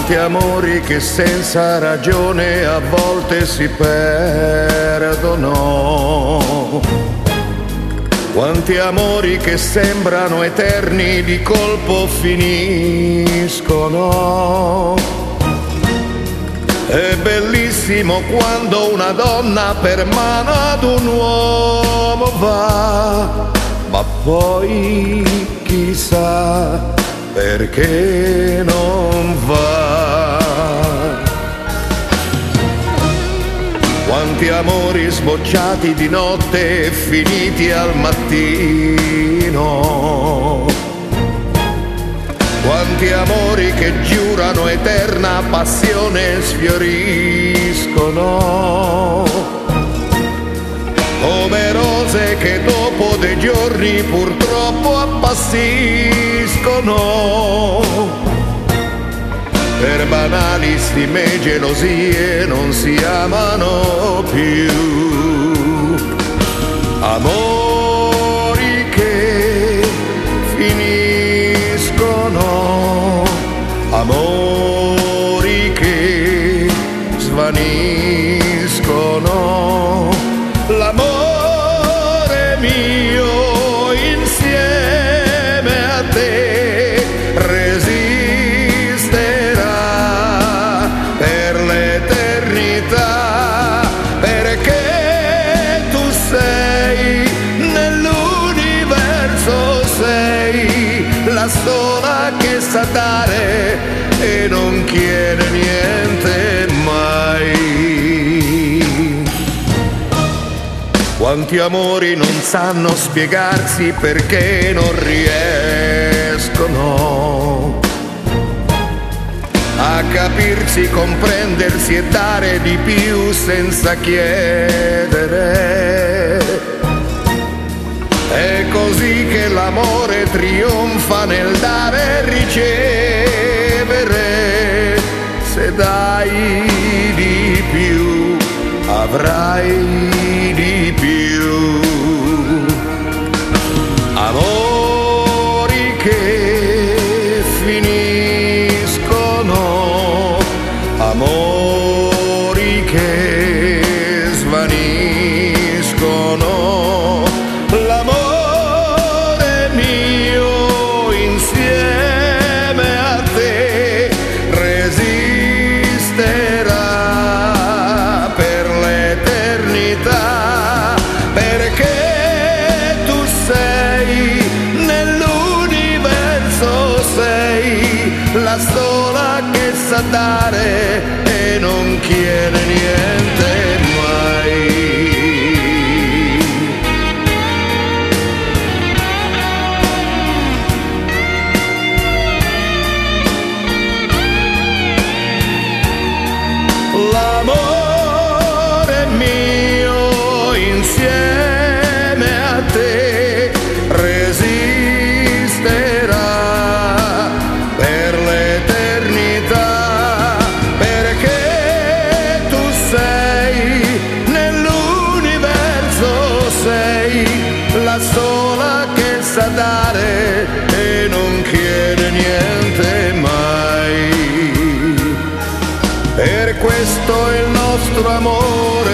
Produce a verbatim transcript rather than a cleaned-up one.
Quanti amori che senza ragione a volte si perdono, quanti amori che sembrano eterni di colpo finiscono. È bellissimo quando una donna per mano ad un uomo va, ma poi chissà perché non va. Quanti amori sbocciati di notte e finiti al mattino, quanti amori che giurano eterna passione sfioriscono, come rose che dopo dei giorni purtroppo appassiscono. Per banali stime e gelosie non si amano più, amori che finiscono, amori che svaniscono. L'amore mio insieme a te resisterà per l'eternità, perché tu sei nell'universo, sei la sola che sa dare e non chiede niente mai. Quanti amori non sanno spiegarsi perché non riescono a capirsi, comprendersi e dare di più senza chiedere. È così che l'amore trionfa nel dare e ricevere. Se dai di più avrai di più. Amori che finiscono, amori che svaniscono. L'amore mio insieme a te resisterà per l'eternità, perché tu sei nell'universo, sei la sola che sa dare e non chiede niente mai. L'amore mio insieme a te resisterà per l'eternità, perché tu sei nell'universo, sei la sola che sa dare e non chiede niente mai. Per questo il nostro amore